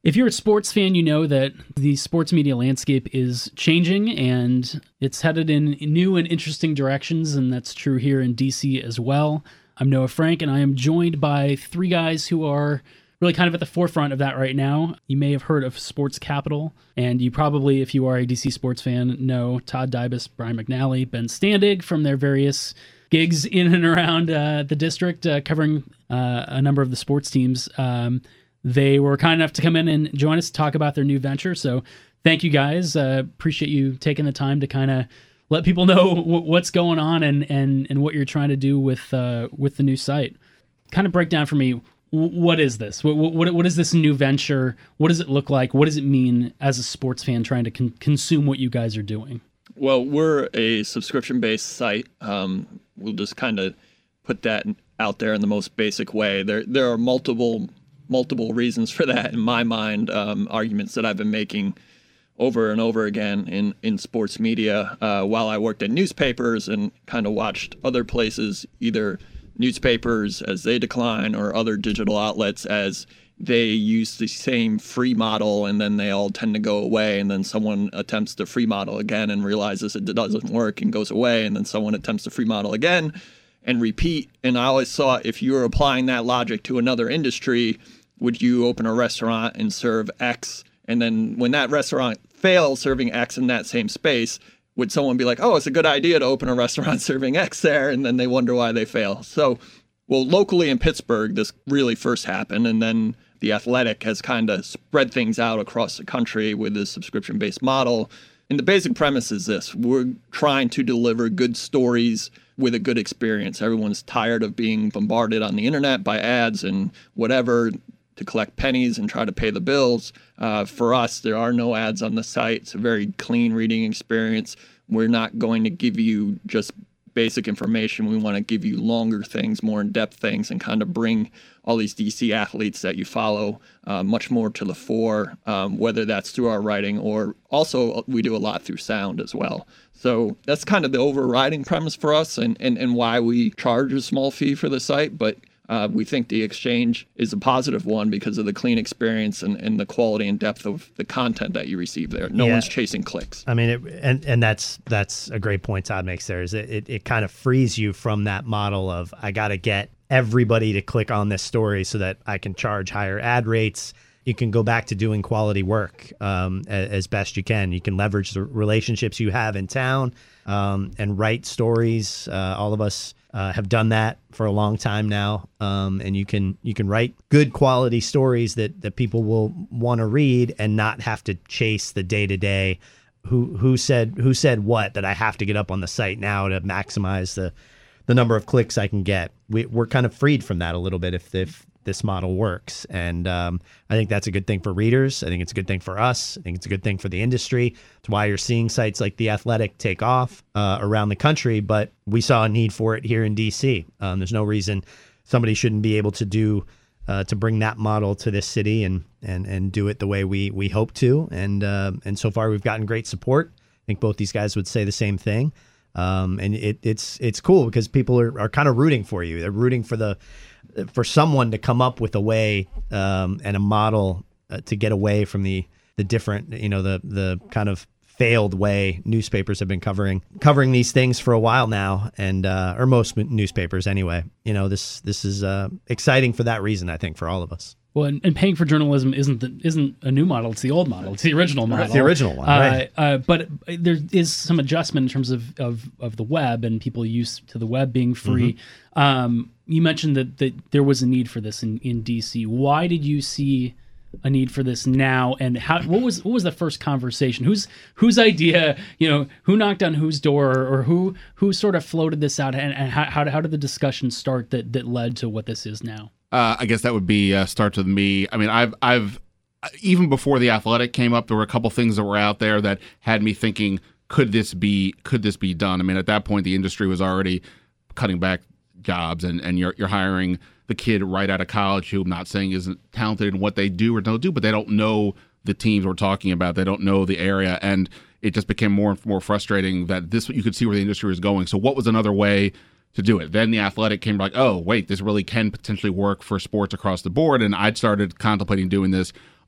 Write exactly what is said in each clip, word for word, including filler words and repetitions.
If you're a sports fan, you know that the sports media landscape is changing and it's headed in new and interesting directions, and that's true here in D C as well. I'm Noah Frank, and I am joined by three guys who are really kind of at the forefront of that right now. You may have heard of Sports Capital, and you probably, if you are a D C sports fan, know Todd Dybus, Brian McNally, Ben Standig from their various gigs in and around uh, the district, uh, covering uh, a number of the sports teams. Um, They were kind enough to come in and join us to talk about their new venture. So thank you guys. Uh, appreciate you taking the time to kind of let people know w- what's going on and, and, and what you're trying to do with uh, with the new site. Kind of break down for me, w- what is this? What, what, what is this new venture? What does it look like? What does it mean as a sports fan trying to con- consume what you guys are doing? Well, we're a subscription-based site. Um, we'll just kind of put that out there in the most basic way. There, there are multiple... multiple reasons for that in my mind, um, arguments that I've been making over and over again in, in sports media uh, while I worked in newspapers and kind of watched other places, either newspapers as they decline or other digital outlets as they use the same free model and then they all tend to go away, and then someone attempts the free model again and realizes it doesn't work and goes away, and then someone attempts the free model again and repeat. And I always thought, if you were applying that logic to another industry, would you open a restaurant and serve X? And then when that restaurant fails serving X in that same space, would someone be like, oh, it's a good idea to open a restaurant serving X there? And then they wonder why they fail. So, well, locally in Pittsburgh, this really first happened. And then The Athletic has kind of spread things out across the country with this subscription-based model. And the basic premise is this: we're trying to deliver good stories with a good experience. Everyone's tired of being bombarded on the internet by ads and whatever, to collect pennies and try to pay the bills. Uh, for us, there are no ads on the site. It's a very clean reading experience. We're not going to give you just basic information. We want to give you longer things, more in-depth things, and kind of bring all these D C athletes that you follow uh, much more to the fore, um, whether that's through our writing or also we do a lot through sound as well. So that's kind of the overriding premise for us and, and, and why we charge a small fee for the site. But Uh, we think the exchange is a positive one because of the clean experience and, and the quality and depth of the content that you receive there. No yeah. one's chasing clicks. I mean, it, and and that's that's a great point Todd makes there. Is it, it, it kind of frees you from that model of, I got to get everybody to click on this story so that I can charge higher ad rates. You can go back to doing quality work um, as, as best you can. You can leverage the relationships you have in town um, and write stories. Uh, all of us Uh, have done that for a long time now, um, and you can you can write good quality stories that, that people will want to read and not have to chase the day to day. Who who said who said what that I have to get up on the site now to maximize the the number of clicks I can get. We, we're kind of freed from that a little bit if if this model works, and um, I think that's a good thing for readers. I think it's a good thing for us. I think it's a good thing for the industry. It's why you're seeing sites like The Athletic take off uh, around the country, but we saw a need for it here in D C. Um, there's no reason somebody shouldn't be able to do uh, to bring that model to this city and and and do it the way we we hope to. And uh, and so far we've gotten great support. I think both these guys would say the same thing. Um, and it, it's it's cool because people are, are kind of rooting for you. They're rooting for the for someone to come up with a way um, and a model uh, to get away from the the different, you know, the the kind of failed way newspapers have been covering covering these things for a while now, and uh, or most newspapers anyway. You know, this this is uh, exciting for that reason, I think, for all of us. Well, and, and paying for journalism isn't the, isn't a new model. It's the old model. It's the original model. It's the original one, right? Uh, uh, but there is some adjustment in terms of, of, of the web and people used to the web being free. Mm-hmm. Um, you mentioned that, that there was a need for this in, in D C. Why did you see a need for this now? And how? What was what was the first conversation? Whose whose idea? You know, who knocked on whose door, or, or who who sort of floated this out? And, and how, how how did the discussion start that that led to what this is now? Uh, I guess that would be uh, starts with me. I mean, I've, I've, even before The Athletic came up, there were a couple things that were out there that had me thinking, could this be, could this be done? I mean, at that point, the industry was already cutting back jobs, and, and you're, you're hiring the kid right out of college who I'm not saying isn't talented in what they do or don't do, but they don't know the teams we're talking about. They don't know the area. And it just became more and more frustrating that this, you could see where the industry was going. So what was another way to do it? Then The Athletic came like, oh, wait, this really can potentially work for sports across the board. And I'd started contemplating doing this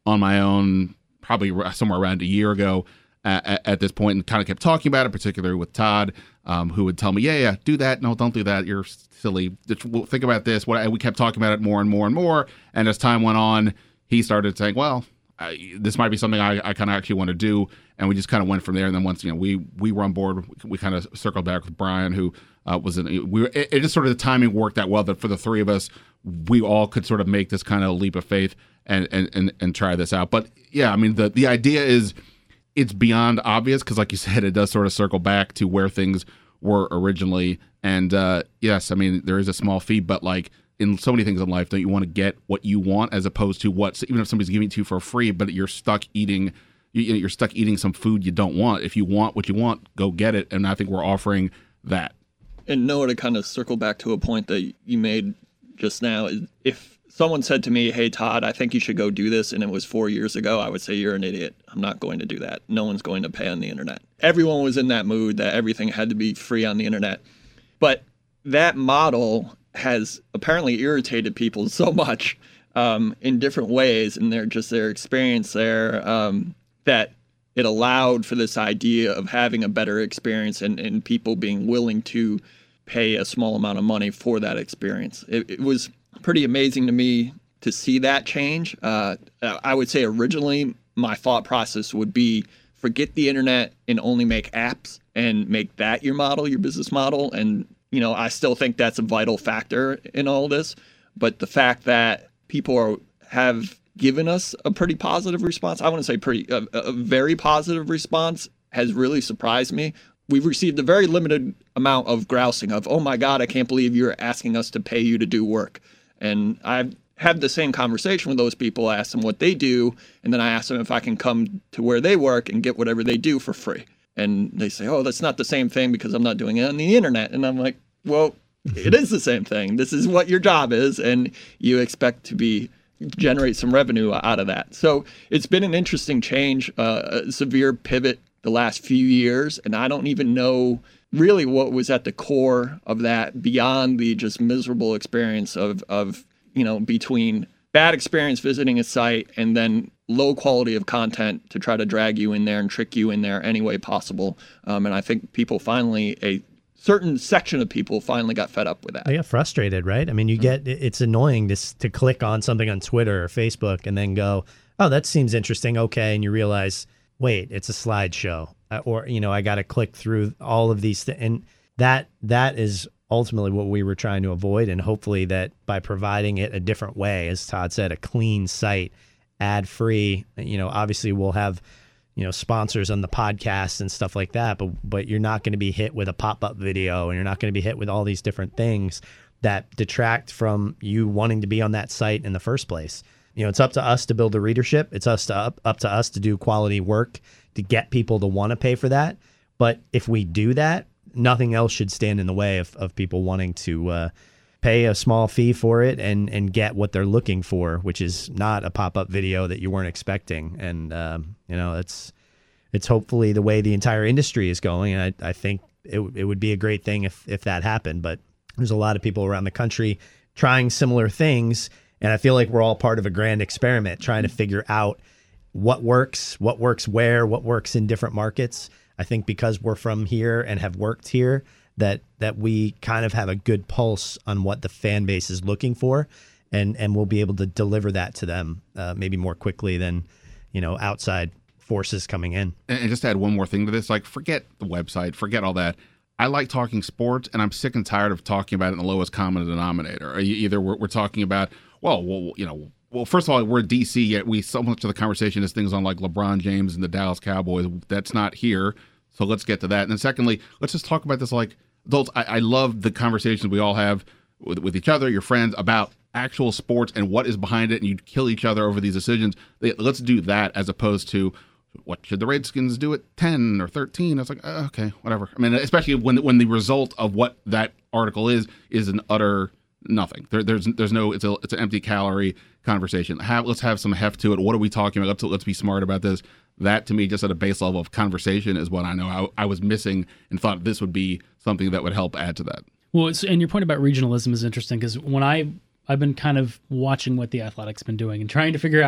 on my own probably somewhere around a year ago at, at this point, and kind of kept talking about it, particularly with Todd, um, who would tell me, yeah, yeah, do that. No, don't do that. You're silly. Think about this. What we kept talking about it more and more and more. And as time went on, he started saying, well, I, this might be something I, I kind of actually want to do. And we just kind of went from there. And then once, you know, we, we were on board, we kind of circled back with Brian, who uh, was in, we were, it, it just sort of the timing worked out well that for the three of us, we all could sort of make this kind of leap of faith and, and, and, and try this out. But yeah, I mean, the, the idea is it's beyond obvious because like you said, it does sort of circle back to where things were originally. And uh, yes, I mean, there is a small fee, but like, in so many things in life, don't you want to get what you want as opposed to what, even if somebody's giving it to you for free, but you're stuck eating, you're stuck eating some food you don't want. If you want what you want, go get it. And I think we're offering that. And Noah, to kind of circle back to a point that you made just now, if someone said to me, hey, Todd, I think you should go do this, and it was four years ago, I would say, you're an idiot. I'm not going to do that. No one's going to pay on the internet. Everyone was in that mood that everything had to be free on the internet. But that model has apparently irritated people so much um, in different ways, and they're just their experience there, um, that it allowed for this idea of having a better experience and, and people being willing to pay a small amount of money for that experience. It, it was pretty amazing to me to see that change. Uh, I would say originally my thought process would be forget the internet and only make apps and make that your model, your business model. And you know, I still think that's a vital factor in all this, but the fact that people are, have given us a pretty positive response, I want to say pretty, a, a very positive response, has really surprised me. We've received a very limited amount of grousing of, oh my God, I can't believe you're asking us to pay you to do work. And I've had the same conversation with those people, I ask them what they do, and then I ask them if I can come to where they work and get whatever they do for free. And they say, oh, that's not the same thing because I'm not doing it on the internet. And I'm like, well, it is the same thing. This is what your job is, and you expect to be generate some revenue out of that. So it's been an interesting change, uh, a severe pivot the last few years, and I don't even know really what was at the core of that beyond the just miserable experience of, of you know, between bad experience visiting a site and then low quality of content to try to drag you in there and trick you in there any way possible. Um, and I think people finally, a certain section of people finally got fed up with that. They get frustrated, right? I mean, you get, it's annoying to, to click on something on Twitter or Facebook and then go, oh, that seems interesting. Okay. And you realize, wait, it's a slideshow. Uh, or, you know, I got to click through all of these things. And that, that is ultimately what we were trying to avoid. And hopefully that by providing it a different way, as Todd said, a clean site, ad free, you know, obviously we'll have, you know, sponsors on the podcast and stuff like that, but, but you're not going to be hit with a pop-up video, and you're not going to be hit with all these different things that detract from you wanting to be on that site in the first place. You know, it's up to us to build the readership. It's us to up, up to us to do quality work to get people to want to pay for that. But if we do that, nothing else should stand in the way of, of people wanting to uh, pay a small fee for it and, and get what they're looking for, which is not a pop-up video that you weren't expecting. And, um, you know, it's, it's hopefully the way the entire industry is going. And I, I think it, it would be a great thing if, if that happened, but there's a lot of people around the country trying similar things. And I feel like we're all part of a grand experiment trying to figure out what works, what works where, what works in different markets. I think because we're from here and have worked here, that that we kind of have a good pulse on what the fan base is looking for, and and we'll be able to deliver that to them uh, maybe more quickly than, you know, outside forces coming in. And just to add one more thing to this, like forget the website, forget all that. I like talking sports, and I'm sick and tired of talking about it in the lowest common denominator. Either we're, we're talking about, well, well, you know, well, first of all, we're D C, yet we so much of the conversation is things on like LeBron James and the Dallas Cowboys. That's not here. So let's get to that. And then secondly, let's just talk about this like adults. I, I love the conversations we all have with, with each other, your friends, about actual sports and what is behind it, and you kill each other over these decisions. Let's do that as opposed to what should the Redskins do at ten or thirteen? It's like, uh, okay, whatever. I mean, especially when when the result of what that article is is an utter nothing. There, there's there's no it's a it's an empty calorie conversation. Have, let's have some heft to it. What are we talking about? Let's let's be smart about this. That to me, just at a base level of conversation, is what I know I, I was missing and thought this would be something that would help add to that. Well, it's, and your point about regionalism is interesting because when I I've been kind of watching what the Athletic's been doing and trying to figure out,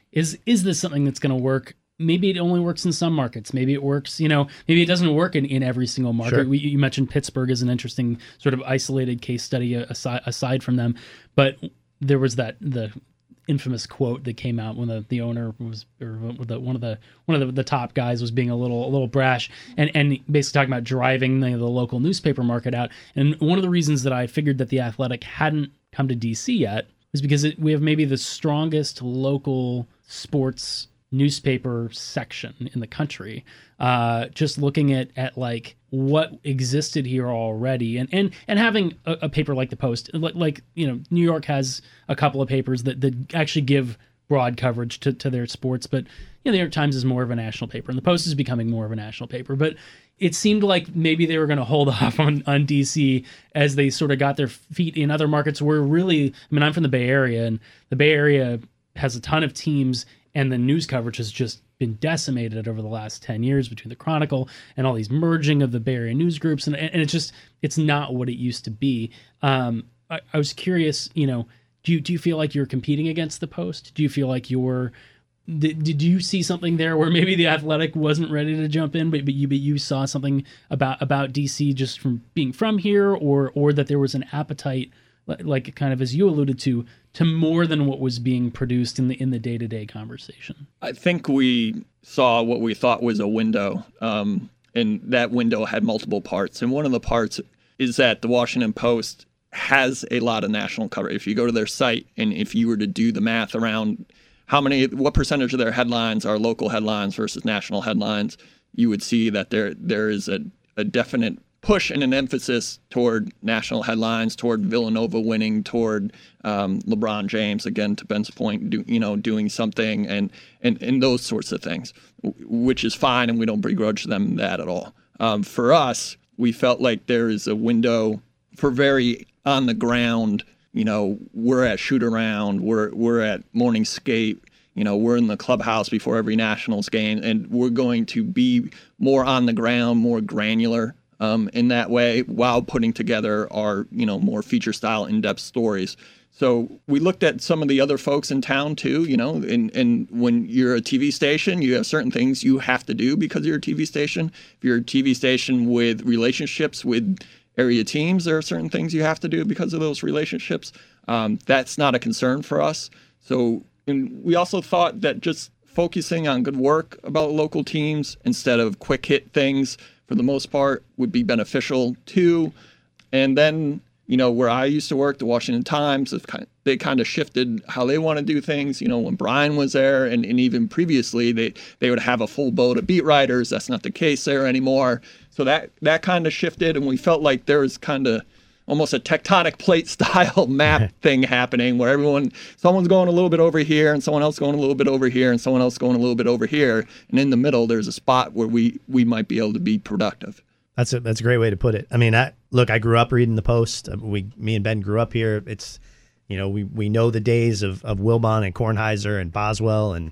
is is this something that's going to work? Maybe it only works in some markets. Maybe it works, you know, maybe it doesn't work in, in every single market. Sure. We, you mentioned Pittsburgh as an interesting sort of isolated case study aside, aside from them. But there was that the infamous quote that came out when the, the owner was, or the, one of the one of the, the top guys was being a little a little brash and, and basically talking about driving the, the local newspaper market out. And one of the reasons that I figured that the Athletic hadn't come to D C yet was because it, we have maybe the strongest local sports newspaper section in the country. Uh, just looking at at like what existed here already, and and and having a, a paper like the Post, like, like you know, New York has a couple of papers that, that actually give broad coverage to, to their sports, but you know, the New York Times is more of a national paper, and the Post is becoming more of a national paper. But it seemed like maybe they were going to hold off on, on D C as they sort of got their feet in other markets where really, I mean, I'm from the Bay Area, and the Bay Area has a ton of teams, and the news coverage has just been decimated over the last ten years between the Chronicle and all these merging of the Bay Area news groups. And, and it's just, it's not what it used to be. Um, I, I was curious, you know, do you, do you feel like you're competing against the Post? Do you feel like you're, did, did you see something there where maybe the Athletic wasn't ready to jump in, but, but you, but you saw something about, about D C just from being from here, or, or that there was an appetite, like kind of as you alluded to, to more than what was being produced in the in the day-to-day conversation? I think we saw what we thought was a window, um, and that window had multiple parts. And one of the parts is that the Washington Post has a lot of national coverage. If you go to their site, and if you were to do the math around how many, what percentage of their headlines are local headlines versus national headlines, you would see that there there is a, a definite push and an emphasis toward national headlines, toward Villanova winning, toward um, LeBron James, again, to Ben's point, do, you know, doing something, and, and, and those sorts of things, which is fine, and we don't begrudge them that at all. Um, for us, we felt like there is a window for very on the ground, you know, we're at shoot around, we're we're at morning skate, you know, we're in the clubhouse before every Nationals game, and we're going to be more on the ground, more granular um, in that way, while putting together our, you know, more feature style, in-depth stories. So we looked at some of the other folks in town too, you know, and, and when you're a T V station, you have certain things you have to do because you're a T V station. If you're a T V station with relationships with area teams, there are certain things you have to do because of those relationships. Um, that's not a concern for us. So, and we also thought that just focusing on good work about local teams instead of quick hit things for the most part would be beneficial too. And then, you know, where I used to work, the Washington Times, they kind of shifted how they want to do things. You know, when Brian was there, and, and even previously, they, they would have a full boat of beat writers. That's not the case there anymore. So that, that kind of shifted, and we felt like there was kind of almost a tectonic plate style map thing happening where everyone, someone's going a little bit over here, and someone else going a little bit over here, and someone else going a little bit over here. And in the middle, there's a spot where we, we might be able to be productive. That's a that's a great way to put it. I mean, I, look, I grew up reading the Post. We, me and Ben grew up here. It's, you know, we, we know the days of, of Wilbon and Kornheiser and Boswell, and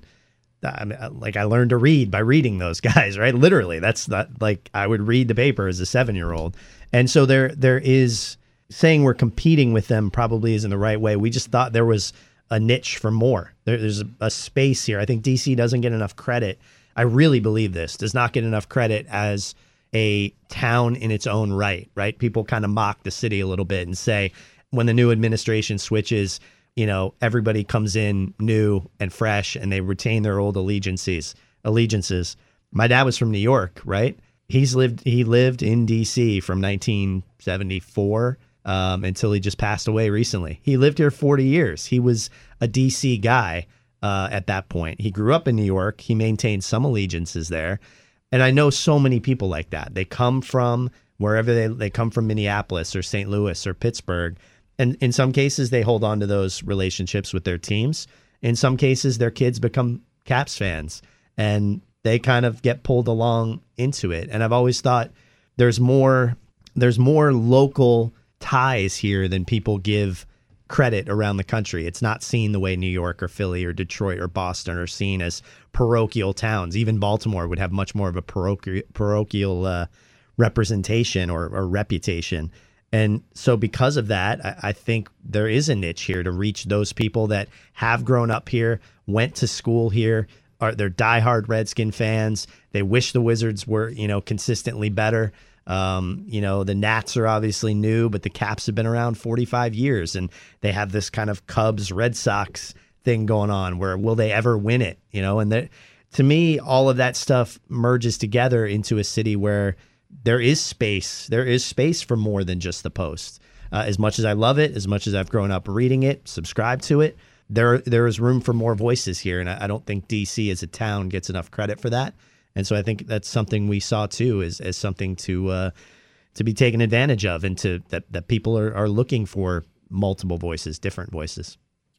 I mean, like I learned to read by reading those guys, right? Literally, that's not like I would read the paper as a seven year old, and so there there is saying we're competing with them probably isn't the right way. We just thought there was a niche for more. There, there's a, a space here. I think D C doesn't get enough credit. I really believe this does not get enough credit as a town in its own right, right? People kind of mock the city a little bit and say when the new administration switches, you know, everybody comes in new and fresh and they retain their old allegiances. Allegiances. My dad was from New York, right? He's lived, he lived in D C from nineteen seventy-four um, until he just passed away recently. He lived here forty years. He was a D C guy uh, at that point. He grew up in New York. He maintained some allegiances there. And I know so many people like that. They come from wherever they, they come from, Minneapolis or Saint Louis or Pittsburgh. And in some cases, they hold on to those relationships with their teams. In some cases, their kids become Caps fans and they kind of get pulled along into it. And I've always thought there's more, there's more local ties here than people give credit around the country. It's not seen the way New York or Philly or Detroit or Boston are seen as parochial towns. Even Baltimore would have much more of a parochial, parochial uh, representation or, or reputation. And so because of that, I, I think there is a niche here to reach those people that have grown up here, went to school here, are they're diehard Redskin fans. They wish the Wizards were, you know, consistently better. Um, you know, the Nats are obviously new, but the Caps have been around forty-five years, and they have this kind of Cubs Red Sox thing going on where will they ever win it? You know, and the, to me, all of that stuff merges together into a city where there is space. There is space for more than just the Post. Uh, as much as I love it, as much as I've grown up reading it, subscribed to it, there there is room for more voices here, and I, I don't think D C as a town gets enough credit for that. And so I think that's something we saw too, as as something to uh, to be taken advantage of, and to that that people are are looking for multiple voices, different voices.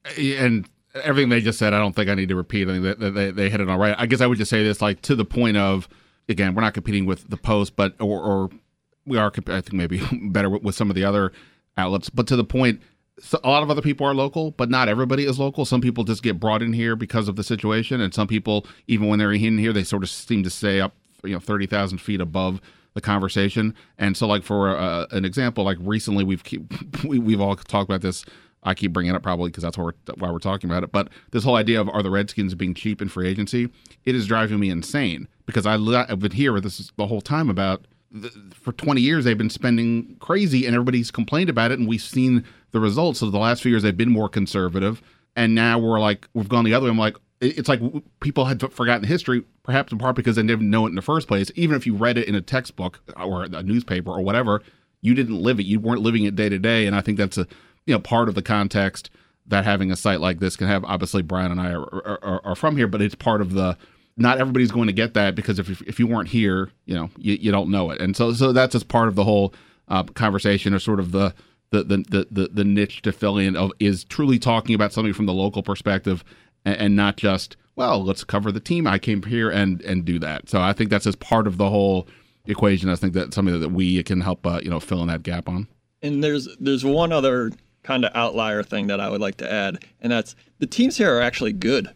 And everything they just said, I don't think I need to repeat. I think they, they, they hit it all right. I guess I would just say this, like, to the point of, again, we're not competing with the Post, but or, or we are, I think, maybe better with, with some of the other outlets. But to the point, so a lot of other people are local, but not everybody is local. Some people just get brought in here because of the situation, and some people, even when they're in here, they sort of seem to stay up, you know, thirty thousand feet above the conversation. And so, like, for uh, an example, like recently, we've keep, we, we've all talked about this. I keep bringing it up probably because that's why we're, why we're talking about it. But this whole idea of are the Redskins being cheap in free agency, it is driving me insane because I, I've been here with this the whole time about the, for twenty years they've been spending crazy and everybody's complained about it, and we've seen the results. So the last few years they've been more conservative, and now we're like, we've gone the other way. I'm like, it's like people had forgotten history, perhaps in part because they didn't know it in the first place. Even if you read it in a textbook or a newspaper or whatever, you didn't live it. You weren't living it day to day. And I think that's a, you know, part of the context that having a site like this can have. Obviously, Brian and I are, are, are from here, but it's part of the, not everybody's going to get that because if if you weren't here, you know, you, you don't know it. And so so that's just part of the whole uh, conversation, or sort of the the, the the the niche to fill in of, is truly talking about something from the local perspective, and, and not just, well, let's cover the team. I came here and and do that. So I think that's just part of the whole equation. I think that's something that we can help uh, you know, fill in that gap on. And there's there's one other kind of outlier thing that I would like to add, and that's the teams here are actually good.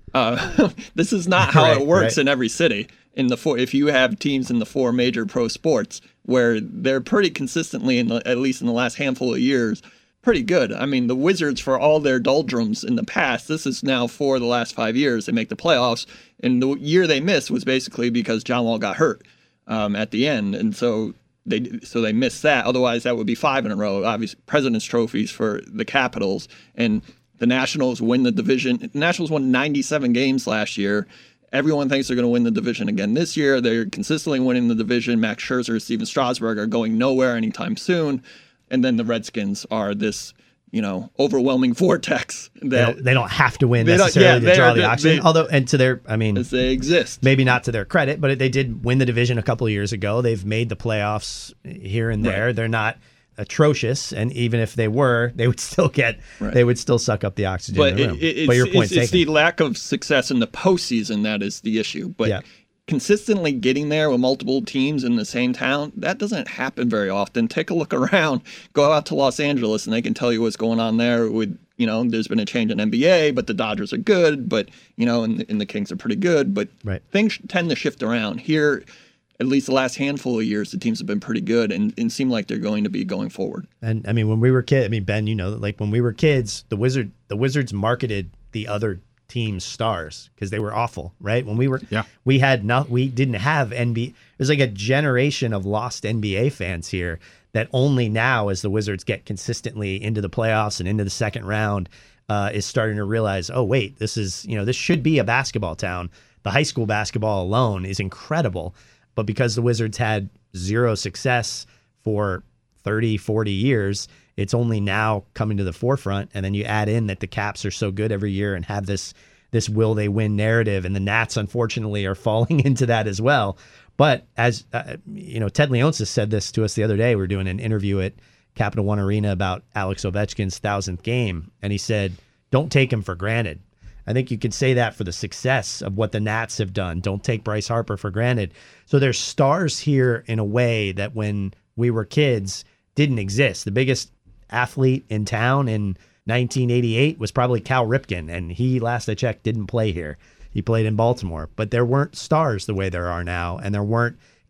Uh, this is not how right, it works right. in every city. In the four, if you have teams in the four major pro sports where they're pretty consistently, in the, at least in the last handful of years, pretty good. I mean, the Wizards, for all their doldrums in the past, this is now for the last five years, they make the playoffs, and the year they missed was basically because John Wall got hurt um, at the end, and so they so they missed that. Otherwise, that would be five in a row. Obviously, President's trophies for the Capitals, and the Nationals win the division. The Nationals won ninety-seven games last year. Everyone thinks they're going to win the division again this year. They're consistently winning the division. Max Scherzer, Steven Strasburg are going nowhere anytime soon. And then the Redskins are this, you know, overwhelming vortex. That They don't, they don't have to win They don't- necessarily yeah, to draw they're- the oxygen. they- Although, and to their, I mean, as they exist. maybe not to their credit, but they did win the division a couple of years ago. They've made the playoffs here and there. Right. They're not atrocious, and even if they were, they would still get, Right. they would still suck up the oxygen But in the it, room. it, it's, but your point's it's, it's taken. the lack of success in the postseason that is the issue. But Yeah. consistently getting there with multiple teams in the same town, that doesn't happen very often. Take a look around. Go out to Los Angeles, and they can tell you what's going on there. With, you know, there's been a change in N B A, but the Dodgers are good. But, you know, and, and the Kings are pretty good. But Right. things tend to shift around. Here, at least the last handful of years, the teams have been pretty good and, and seem like they're going to be going forward. And I mean, when we were kids, I mean, Ben, you know, like when we were kids, the Wizard, the Wizards marketed the other team's stars because they were awful, right? When we were, Yeah. we had not, we didn't have N B A. There's like a generation of lost N B A fans here that only now, as the Wizards get consistently into the playoffs and into the second round, uh, is starting to realize, oh wait, this is, you know, this should be a basketball town. The high school basketball alone is incredible. But because the Wizards had zero success for thirty, forty years, it's only now coming to the forefront. And then you add in that the Caps are so good every year and have this this will they win narrative. And the Nats, unfortunately, are falling into that as well. But as uh, you know, Ted Leonsis said this to us the other day. We were doing an interview at Capital One Arena about Alex Ovechkin's thousandth game. And he said, don't take him for granted. I think you could say that for the success of what the Nats have done. Don't take Bryce Harper for granted. So there's stars here in a way that when we were kids didn't exist. The biggest athlete in town in nineteen eighty-eight was probably Cal Ripken, and he, last I checked, didn't play here. He played in Baltimore. But there weren't stars the way there are now, and there weren't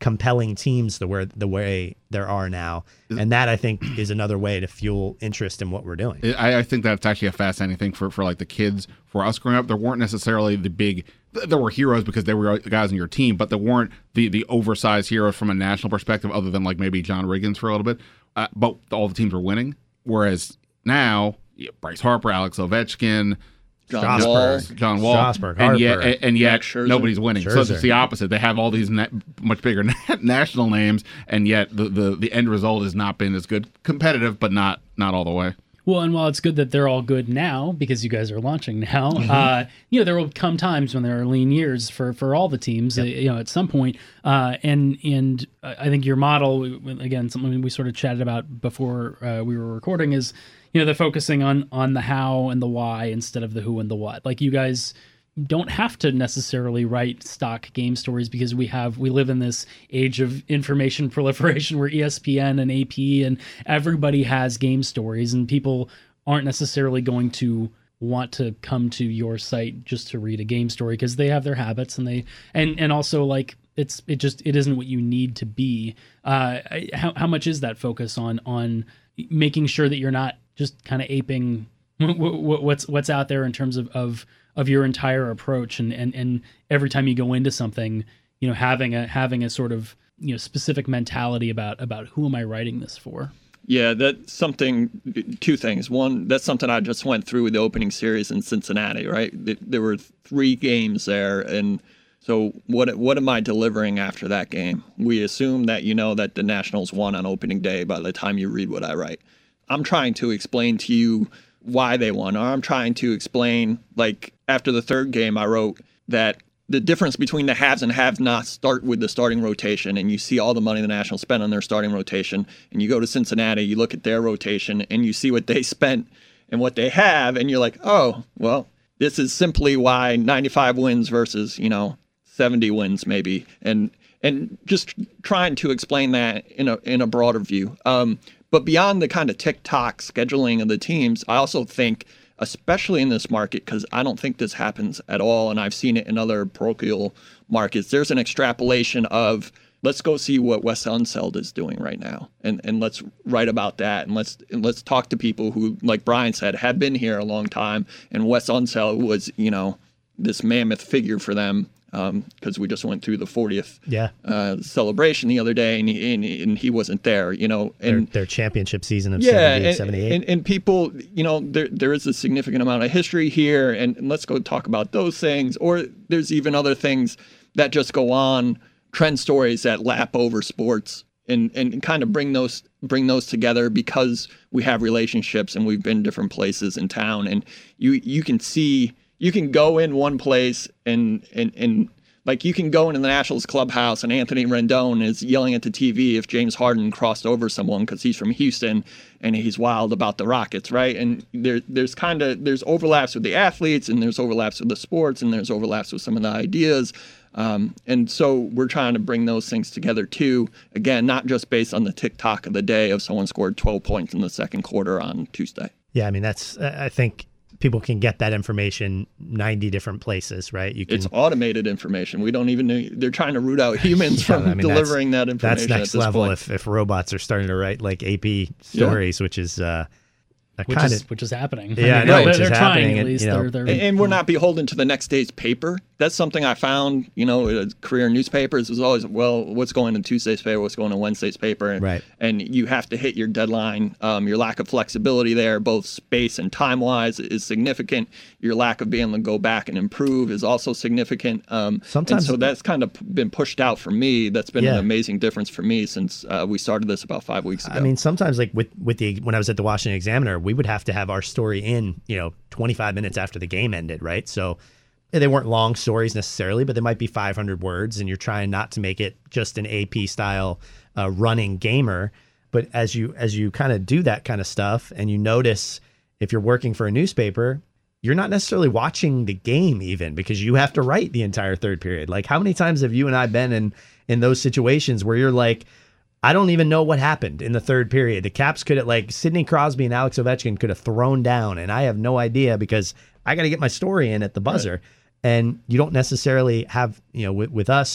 compelling teams the way the way there are now, and that I think is another way to fuel interest in what we're doing. I, I think that's actually a fascinating thing for, for like the kids. For us growing up, there weren't necessarily the big. There were heroes because they were the guys on your team, but there weren't the the oversized heroes from a national perspective, other than like maybe John Riggins for a little bit. Uh, but all the teams were winning, whereas now yeah, Bryce Harper, Alex Ovechkin. John Wall, John Wall, Strasburg, and Harper. yet, and yet nobody's winning. Scherzer. So it's the opposite. They have all these na- much bigger national names, and yet the, the, the end result has not been as good. Competitive, but not not all the way. Well, and while it's good that they're all good now because you guys are launching now, mm-hmm. uh, you know, there will come times when there are lean years for, for all the teams, yep. uh, you know, at some point. Uh, and and I think your model, again, something we sort of chatted about before uh, we were recording is, you know, they're focusing on on the how and the why instead of the who and the what. Like you guys don't have to necessarily write stock game stories because we have we live in this age of information proliferation where E S P N and A P and everybody has game stories, and people aren't necessarily going to want to come to your site just to read a game story because they have their habits and they and and also like it's it just it isn't what you need to be. Uh, how how much is that focus on on making sure that you're not just kind of aping what's what's out there in terms of, of, of your entire approach, and, and, and every time you go into something, you know, having a having a sort of, you know, specific mentality about about who am I writing this for? Yeah, that's something. Two things. One, that's something I just went through with the opening series in Cincinnati. Right, there were three games there, and so what what am I delivering after that game? We assume that you know that the Nationals won on opening day by the time you read what I write. I'm trying to explain to you why they won, or I'm trying to explain, like, after the third game, I wrote that the difference between the haves and have-nots start with the starting rotation, and you see all the money the Nationals spent on their starting rotation, and you go to Cincinnati, you look at their rotation, and you see what they spent and what they have, and you're like, oh, well, this is simply why ninety-five wins versus, you know, seventy wins maybe, and and just trying to explain that in a in a broader view. Um, But beyond the kind of tick-tock scheduling of the teams, I also think, especially in this market, because I don't think this happens at all, and I've seen it in other parochial markets, there's an extrapolation of, let's go see what Wes Unseld is doing right now, and and let's write about that, and let's and let's talk to people who, like Brian said, have been here a long time, and Wes Unseld was, you know, this mammoth figure for them. Because um, we just went through the fortieth yeah. uh, celebration the other day, and he, and, and he wasn't there, you know. And their, their championship season of yeah, seventy-eight, and, seventy-eight. And, and people, you know, there there is a significant amount of history here, and, and let's go talk about those things. Or there's even other things that just go on, trend stories that lap over sports, and, and kind of bring those bring those together because we have relationships and we've been different places in town, and you you can see. You can go in one place and, and, and like you can go into the Nationals clubhouse and Anthony Rendon is yelling at the T V if James Harden crossed over someone because he's from Houston and he's wild about the Rockets, right? And there there's kind of there's overlaps with the athletes, and there's overlaps with the sports, and there's overlaps with some of the ideas. Um, and so we're trying to bring those things together too. Again, not just based on the tick-tock of the day of someone scored twelve points in the second quarter on Tuesday. Yeah, I mean, that's, I think, people can get that information ninety different places, right? You can, it's automated information. We don't even know. They're trying to root out humans yeah, from I mean, delivering that information. That's next at this level point. if, if robots are starting to write like A P stories, yeah. which is uh, a which kind is of which is happening. Yeah, I mean, no, they're, which they're is trying happening, at least. And, you know, they're, they're, and, and we're not beholden to the next day's paper. That's something I found, you know, uh, career newspapers was always, well, what's going in Tuesday's paper, what's going in Wednesday's paper. And, right. and you have to hit your deadline. Um, your lack of flexibility there, both space and time-wise, is significant. Your lack of being able to go back and improve is also significant. Um, Sometimes, and so that's kind of been pushed out for me. That's been yeah. an amazing difference for me since uh, we started this about five weeks ago. I mean, sometimes like with, with the, when I was at the Washington Examiner, we would have to have our story in, you know, twenty-five minutes after the game ended, right? So they weren't long stories necessarily, but they might be five hundred words, and you're trying not to make it just an A P style uh, running gamer. But as you as you kind of do that kind of stuff, and you notice if you're working for a newspaper, you're not necessarily watching the game even because you have to write the entire third period. Like, how many times have you and I been in in those situations where you're like, I don't even know what happened in the third period. The Caps could have, like, Sidney Crosby and Alex Ovechkin could have thrown down, and I have no idea because I got to get my story in at the buzzer. Right. And you don't necessarily have, you know, with, with us,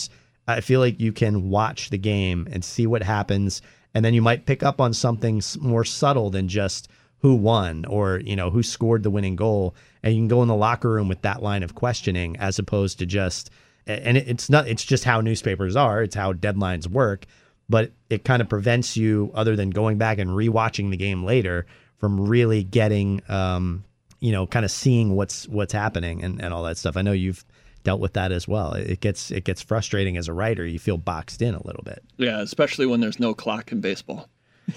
I feel like you can watch the game and see what happens, and then you might pick up on something more subtle than just who won or, you know, who scored the winning goal. And you can go in the locker room with that line of questioning as opposed to just, and it's not, it's just how newspapers are. It's how deadlines work, but it kind of prevents you, other than going back and rewatching the game later, from really getting, um, you know, kind of seeing what's, what's happening and, and all that stuff. I know you've dealt with that as well. It gets, it gets frustrating as a writer. You feel boxed in a little bit. Yeah. Especially when there's no clock in baseball.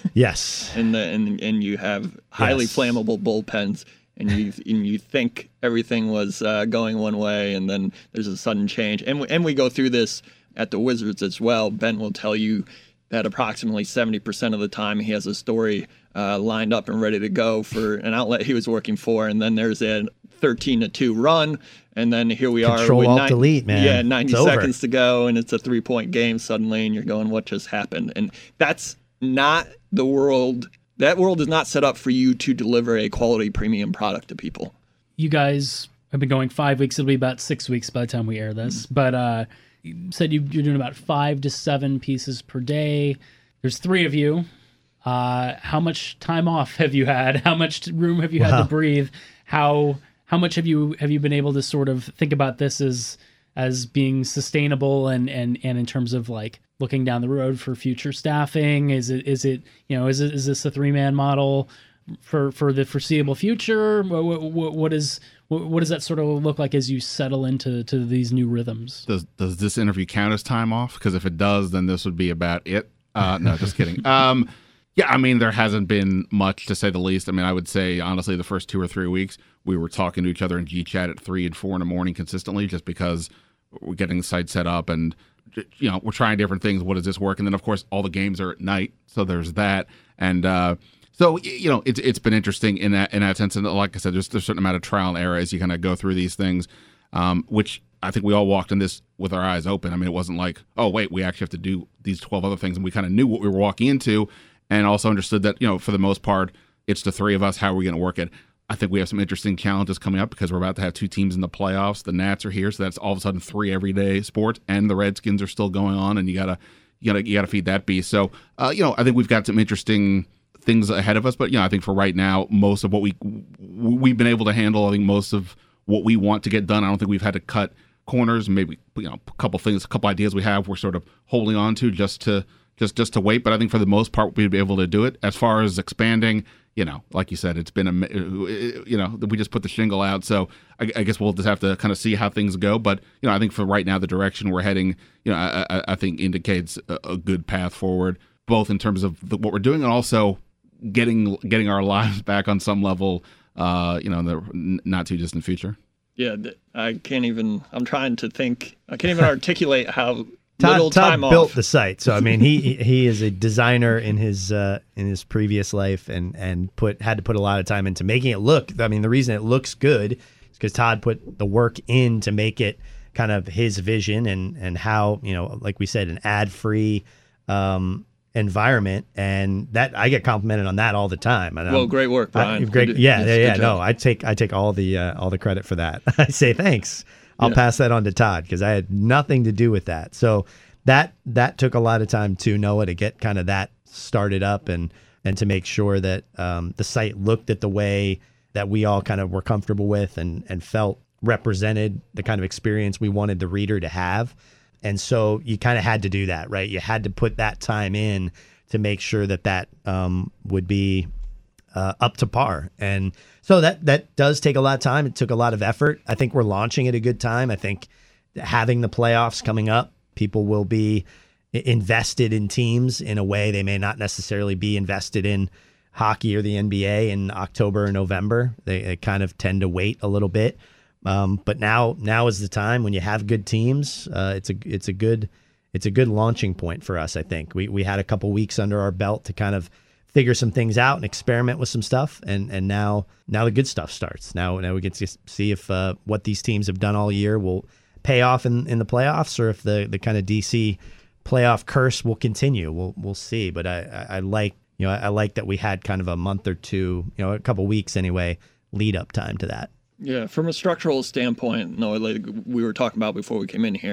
Yes. and the, and and you have highly yes. flammable bullpens, and you and you think everything was uh, going one way, and then there's a sudden change. And we, and we go through this at the Wizards as well. Ben will tell you that approximately seventy percent of the time he has a story uh, lined up and ready to go for an outlet he was working for, and then there's a thirteen to two run, and then here we are Control with Alt nine, Delete, man. Yeah, ninety it's seconds over. to go, and it's a three point game suddenly, and you're going, what just happened? And that's not the world. That world is not set up for you to deliver a quality premium product to people. You guys have been going five weeks. It'll be about six weeks by the time we air this. Mm-hmm. But uh, you said you, you're doing about five to seven pieces per day. There's three of you. Uh, how much time off have you had? How much room have you wow. had to breathe? How how much have you have you been able to sort of think about this as as being sustainable and and and in terms of like looking down the road for future staffing? Is it, is it, you know, is it, is this a three man model for, for the foreseeable future? What, what, what is, what, what does that sort of look like as you settle into, to these new rhythms? Does, does this interview count as time off? Because if it does, then this would be about it. Uh, no, just kidding. Um, yeah, I mean, there hasn't been much, to say the least. I mean, I would say, honestly, the first two or three weeks, we were talking to each other in G Chat at three and four in the morning consistently, just because we're getting the site set up and, you know, we're trying different things. What does this work? And then, of course, all the games are at night, so there's that. And uh, so, you know, it's it's been interesting in that in that sense. And like I said, there's, there's a certain amount of trial and error as you kind of go through these things, um, which I think we all walked in this with our eyes open. I mean, it wasn't like, oh, wait, we actually have to do these twelve other things. And we kind of knew what we were walking into, and also understood that, you know, for the most part, it's the three of us. How are we going to work it? I think we have some interesting challenges coming up because we're about to have two teams in the playoffs. The Nats are here, so that's all of a sudden three everyday sports, and the Redskins are still going on, and you gotta, you gotta, you gotta feed that beast. So, uh, you know, I think we've got some interesting things ahead of us. But you know, I think for right now, most of what we we've been able to handle, I think most of what we want to get done. I don't think we've had to cut corners. Maybe, you know, a couple things, a couple ideas we have, we're sort of holding on to just to just just to wait. But I think for the most part, we'd be able to do it. As far as expanding, you know, like you said, it's been a, you know, we just put the shingle out. So I, I guess we'll just have to kind of see how things go. But, you know, I think for right now, the direction we're heading, you know, I, I think indicates a, a good path forward, both in terms of the, what we're doing and also getting getting our lives back on some level, uh, you know, in the not too distant future. Yeah, I can't even, I'm trying to think, I can't even articulate how Todd, little Todd time built off. the site, so I mean, he he is a designer in his uh, in his previous life, and and put had to put a lot of time into making it look. I mean, the reason it looks good is because Todd put the work in to make it kind of his vision and and how, you know, like we said, an ad free um, environment, and that I get complimented on that all the time. And well, I'm, great work, Brian. I, great, did, yeah, yeah, yeah. no, No, I take I take all the uh, all the credit for that. I say thanks. I'll yeah. pass that on to Todd because I had nothing to do with that. So that that took a lot of time too, Noah, to get kind of that started up and and to make sure that um, the site looked at the way that we all kind of were comfortable with and and felt represented the kind of experience we wanted the reader to have. And so you kind of had to do that, right? You had to put that time in to make sure that that um, would be uh, up to par. And so that that does take a lot of time. It took a lot of effort. I think we're launching at a good time. I think having the playoffs coming up, people will be invested in teams in a way they may not necessarily be invested in hockey or the N B A in October or November. They, they kind of tend to wait a little bit. Um, but now, now is the time when you have good teams. Uh, it's a, it's a good, it's a good launching point for us. I think we, we had a couple weeks under our belt to kind of figure some things out and experiment with some stuff. And, and now, now the good stuff starts. Now, now we get to see if, uh, what these teams have done all year will pay off in, in the playoffs, or if the, the kind of D C playoff curse will continue. We'll, we'll see. But I, I, I like, you know, I, I like that we had kind of a month or two, you know, a couple weeks anyway, lead up time to that. Yeah, from a structural standpoint, no, like we were talking about before we came in here,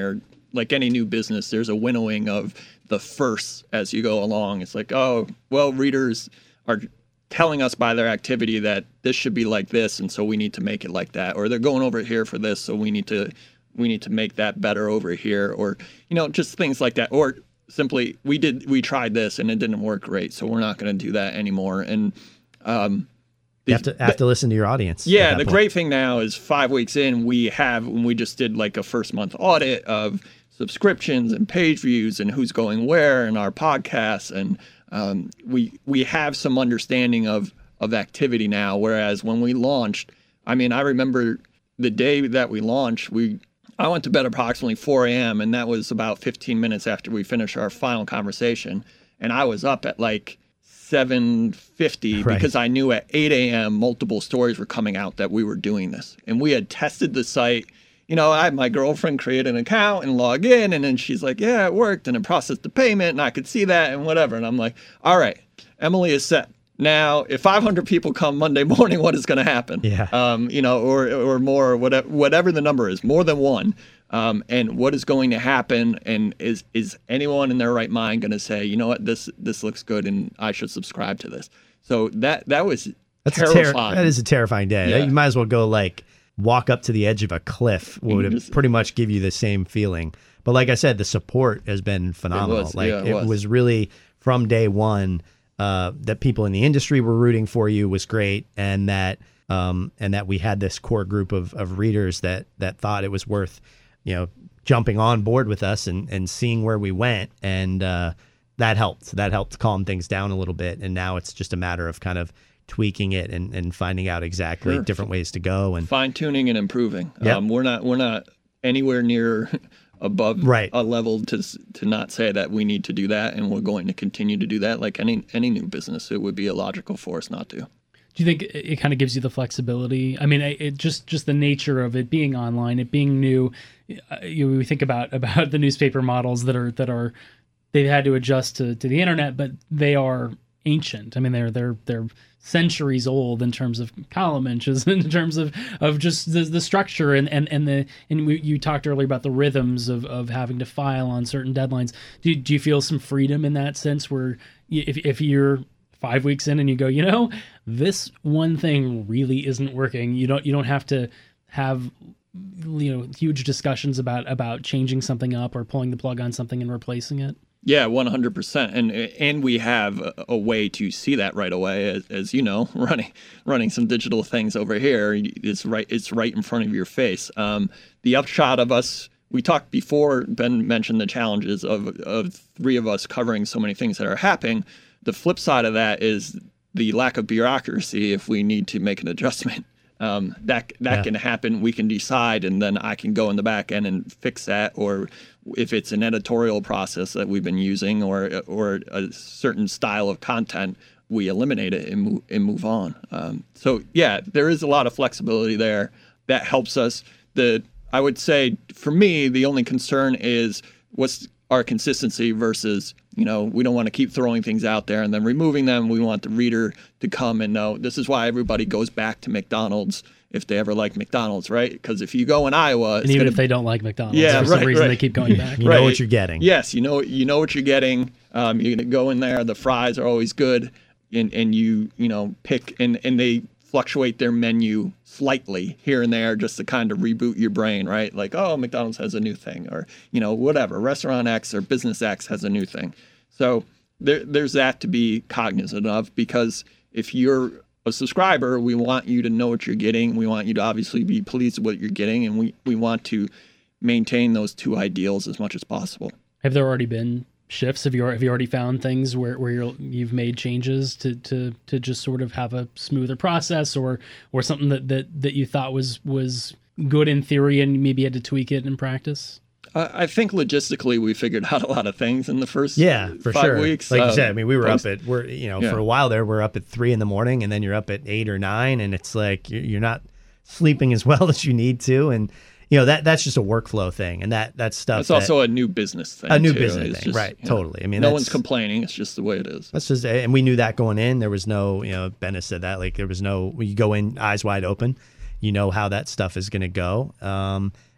like any new business, there's a winnowing of the firsts as you go along. It's like, oh, well, readers are telling us by their activity that this should be like this, and so we need to make it like that. Or they're going over here for this, so we need to we need to make that better over here. Or, you know, just things like that. Or simply, we did we tried this and it didn't work great, so we're not going to do that anymore. And um, you have to have to listen to your audience. Yeah, the point. Great thing now is five weeks in, we have when we just did like a first month audit of subscriptions and page views and who's going where in our podcasts, and um, we we have some understanding of of activity now. Whereas when we launched, I mean, I remember the day that we launched, we I went to bed approximately four a.m. and that was about fifteen minutes after we finished our final conversation, and I was up at like seven fifty right. because I knew at eight a.m. multiple stories were coming out that we were doing this, and we had tested the site. You know, I had my girlfriend create an account and log in, and then she's like, yeah, it worked, and it processed the payment, and I could see that and whatever. And I'm like, all right, Emily is set. Now, if five hundred people come Monday morning, what is going to happen? Yeah. Um, you know, or or more, or whatever, whatever the number is, more than one. Um, and what is going to happen? And is is anyone in their right mind going to say, you know what, this this looks good, and I should subscribe to this? So that that was That's terrifying. A ter- that is a terrifying day. Yeah. You might as well go like walk up to the edge of a cliff. Would just, pretty much give you the same feeling. But like I said, the support has been phenomenal. It was, like yeah, it, it was. was really from day one. Uh, that people in the industry were rooting for you was great, and that um, and that we had this core group of, of readers that that thought it was worth, you know, jumping on board with us and, and seeing where we went, and uh, that helped. That helped calm things down a little bit, and now it's just a matter of kind of tweaking it and, and finding out exactly sure. different ways to go and fine tuning and improving. Yep. Um, we're not we're not anywhere near above right. a level to to not say that we need to do that, and we're going to continue to do that. Like any any new business, it would be illogical for us not to. Do you think it kind of gives you the flexibility? I mean, it just just the nature of it being online, it being new. You know, we think about about the newspaper models that are that are they've had to adjust to, to the internet, but they are ancient. I mean, they're they're they're centuries old in terms of column inches, in terms of, of just the, the structure and, and, and the and we, you talked earlier about the rhythms of, of having to file on certain deadlines. Do do you feel some freedom in that sense where if if you're five weeks in and you go, you know, this one thing really isn't working, you don't you don't have to have you know huge discussions about about changing something up or pulling the plug on something and replacing it? Yeah, one hundred percent. And and we have a, a way to see that right away. As, as you know, running running some digital things over here, it's right it's right in front of your face. Um, the upshot of us, we talked before, Ben mentioned the challenges of, of three of us covering so many things that are happening. The flip side of that is the lack of bureaucracy if we need to make an adjustment. Um, that that yeah. can happen. We can decide, and then I can go in the back end and fix that. Or if it's an editorial process that we've been using, or or a certain style of content, we eliminate it and move, and move on. Um, so yeah, there is a lot of flexibility there that helps us. The I would say for me, the only concern is what's our consistency versus, you know, we don't want to keep throwing things out there and then removing them. We want the reader to come and know. This is why everybody goes back to McDonald's if they ever like McDonald's, right? Because if you go in Iowa, and it's even gonna, if they don't like McDonald's, yeah, for right, some reason right. they keep going back. You right. know what you're getting. Yes, you know you know what you're getting. Um, you're gonna go in there. The fries are always good, and and you you know pick and and they fluctuate their menu slightly here and there just to kind of reboot your brain, right? Like, oh, McDonald's has a new thing, or, you know, whatever. Restaurant X or Business X has a new thing. So there, there's that to be cognizant of, because if you're a subscriber, we want you to know what you're getting. We want you to obviously be pleased with what you're getting, and we, we want to maintain those two ideals as much as possible. Have there already been shifts? Have you have you already found things where, where you're, you've made changes to, to, to just sort of have a smoother process, or or something that, that, that you thought was was good in theory and maybe had to tweak it in practice? I, I think logistically we figured out a lot of things in the first yeah for five sure. weeks. Like um, you said, I mean, we were post- up at we're you know yeah. for a while there we're up at three in the morning, and then you're up at eight or nine, and it's like you're, you're not sleeping as well as you need to, and you know, that that's just a workflow thing, and that that's stuff. It's that, also a new business thing. A new too. business It's thing, just, right? You know, totally. I mean, no that's, one's complaining. It's just the way it is. That's just, and we knew that going in. There was no, you know, Ben has said that, like there was no. You go in eyes wide open, you know how that stuff is going to go, um,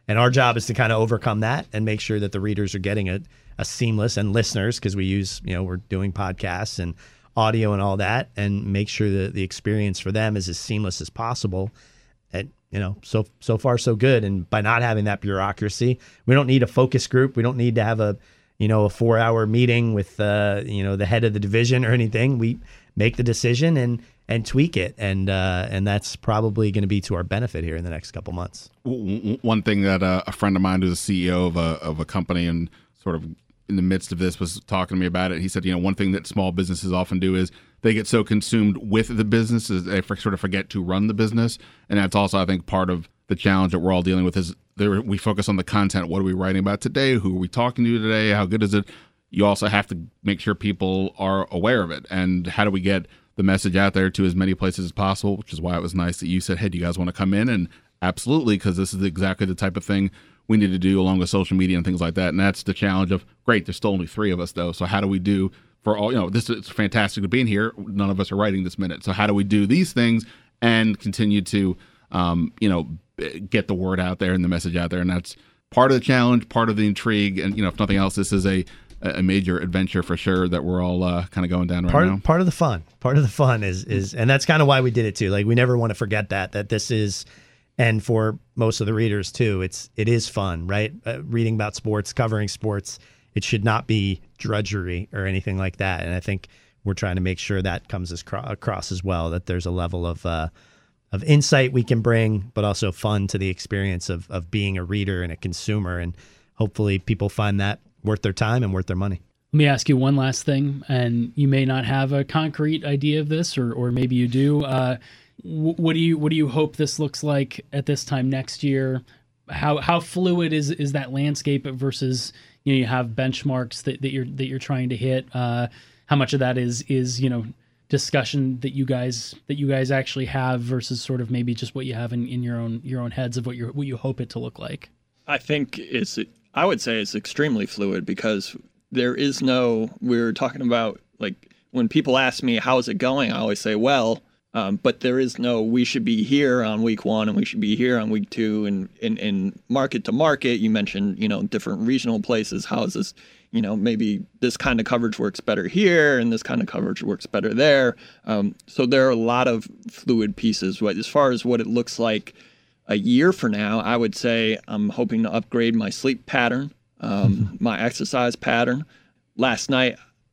And our job is to kind of overcome that and make sure that the readers are getting a, a seamless, and listeners, because we use, you know, we're doing podcasts and audio and all that, and make sure that the experience for them is as seamless as possible. And, you know, so so far so good. And by not having that bureaucracy, we don't need a focus group. We don't need to have a, you know, a four hour meeting with, uh, you know, the head of the division or anything. We make the decision and and tweak it, and uh, and that's probably going to be to our benefit here in the next couple months. One thing that uh, a friend of mine who's a C E O of a of a company and sort of in the midst of this was talking to me about it. He said, you know, one thing that small businesses often do is they get so consumed with the business is they sort of forget to run the business, and that's also, I think, part of the challenge that we're all dealing with is there, we focus on the content. What are we writing about today? Who are we talking to today? How good is it? You also have to make sure people are aware of it, and how do we get the message out there to as many places as possible, which is why it was nice that you said, hey, do you guys want to come in? And absolutely, because this is exactly the type of thing we need to do along with social media and things like that. And that's the challenge of, great, there's still only three of us, though. So how do we do for all, you know, this is fantastic to be in here. None of us are writing this minute. So how do we do these things and continue to, um, you know, get the word out there and the message out there? And that's part of the challenge, part of the intrigue. And, you know, if nothing else, this is a a major adventure for sure that we're all uh, kind of going down right part, now. Part of the fun, part of the fun is, is, and that's kind of why we did it too. Like, we never want to forget that, that this is, and for most of the readers too, it's, it is fun, right? Uh, reading about sports, covering sports, it should not be drudgery or anything like that. And I think we're trying to make sure that comes as cro- across as well, that there's a level of, uh, of insight we can bring, but also fun to the experience of, of being a reader and a consumer. And hopefully people find that worth their time and worth their money. Let me ask you one last thing, and you may not have a concrete idea of this, or or maybe you do. Uh, what do you what do you hope this looks like at this time next year? How how fluid is is that landscape versus, you know, you have benchmarks that, that you're that you're trying to hit? Uh, how much of that is is you know discussion that you guys that you guys actually have versus sort of maybe just what you have in, in your own your own heads of what you what you hope it to look like? I think it's. I would say it's extremely fluid because there is no, we were talking about, like, when people ask me, how's it going? I always say, well, um, but there is no, we should be here on week one and we should be here on week two. And in, in market to market, you mentioned, you know, different regional places. How is this, you know, maybe this kind of coverage works better here and this kind of coverage works better there. Um, so there are a lot of fluid pieces. But as far as what it looks like a year from now, I would say I'm hoping to upgrade my sleep pattern, um, my exercise pattern. Last night,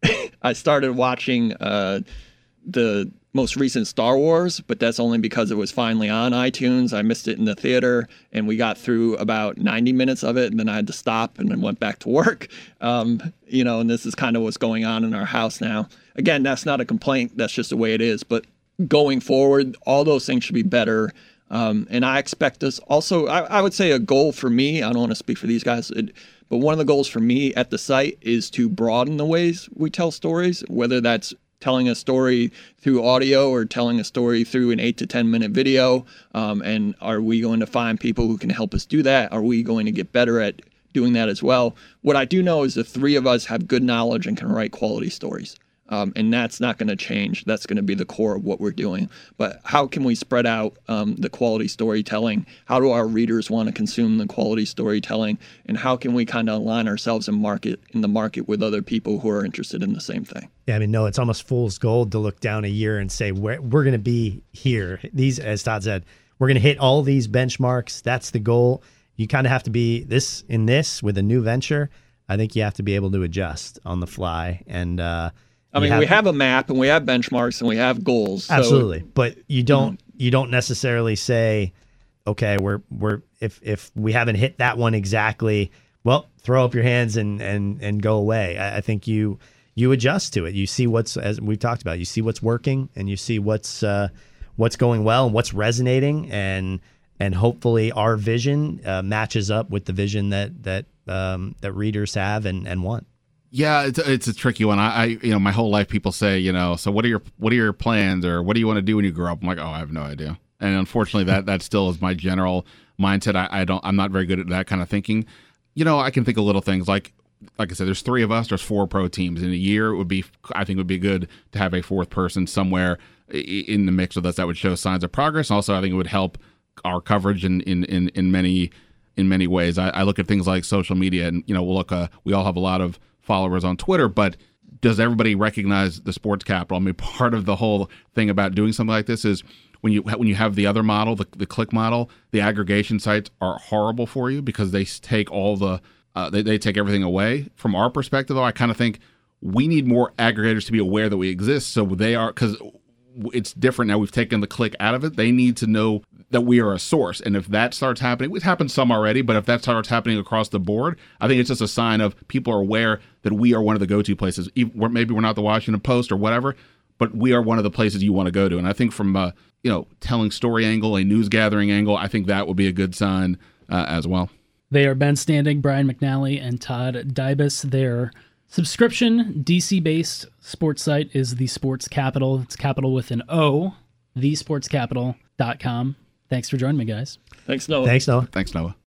I started watching uh, the most recent Star Wars, but that's only because it was finally on iTunes. I missed it in the theater, and we got through about ninety minutes of it, and then I had to stop and then went back to work. Um, you know, and this is kind of what's going on in our house now. Again, that's not a complaint. That's just the way it is. But going forward, all those things should be better. Um, and I expect us also, I, I would say a goal for me, I don't want to speak for these guys, it, but one of the goals for me at the site is to broaden the ways we tell stories, whether that's telling a story through audio or telling a story through an eight to ten minute video. Um, and are we going to find people who can help us do that? Are we going to get better at doing that as well? What I do know is the three of us have good knowledge and can write quality stories. Um, and that's not going to change. That's going to be the core of what we're doing. But how can we spread out um, the quality storytelling? How do our readers want to consume the quality storytelling? And how can we kind of align ourselves in market in the market with other people who are interested in the same thing? Yeah, I mean, no, it's almost fool's gold to look down a year and say, we're, we're going to be here. These, as Todd said, we're going to hit all these benchmarks. That's the goal. You kind of have to be this in this with a new venture. I think you have to be able to adjust on the fly. And, uh, I mean, have, we have a map and we have benchmarks and we have goals. Absolutely, so, but you don't you don't necessarily say, okay, we're we're if if we haven't hit that one exactly, well, throw up your hands and and and go away. I, I think you you adjust to it. You see what's, as we've talked about, you see what's working and you see what's uh, what's going well and what's resonating, and and hopefully our vision uh, matches up with the vision that that um, that readers have and and want. Yeah, it's a, it's a tricky one. I, I, you know, my whole life people say, you know, so what are your what are your plans, or what do you want to do when you grow up? I'm like, oh, I have no idea. And unfortunately, that that still is my general mindset. I, I don't, I'm not very good at that kind of thinking. You know, I can think of little things like, like I said, there's three of us. There's four pro teams in a year. It would be, I think, it would be good to have a fourth person somewhere in the mix with us that would show signs of progress. Also, I think it would help our coverage in in in, in many in many ways. I, I look at things like social media, and you know, we'll look. Uh, we all have a lot of followers on Twitter, but does everybody recognize the sports capital? I mean, part of the whole thing about doing something like this is when you when you have the other model, the, the click model, the aggregation sites are horrible for you because they take all the uh, they they take everything away. From our perspective, though, I kind of think we need more aggregators to be aware that we exist, so they are, because it's different now. We've taken the click out of it. They need to know that we are a source. And if that starts happening, it's happened some already, but if that starts happening across the board, I think it's just a sign of people are aware that we are one of the go-to places. Even, maybe we're not the Washington Post or whatever, but we are one of the places you want to go to. And I think from a, you know, telling story angle, a news gathering angle, I think that would be a good sign uh, as well. They are Ben Standing, Brian McNally, and Todd Dybus. Their subscription, D C-based sports site is The Sports Capital. It's capital with an O, the sports capital dot com. Thanks for joining me, guys. Thanks, Noah. Thanks, Noah. Thanks, Noah.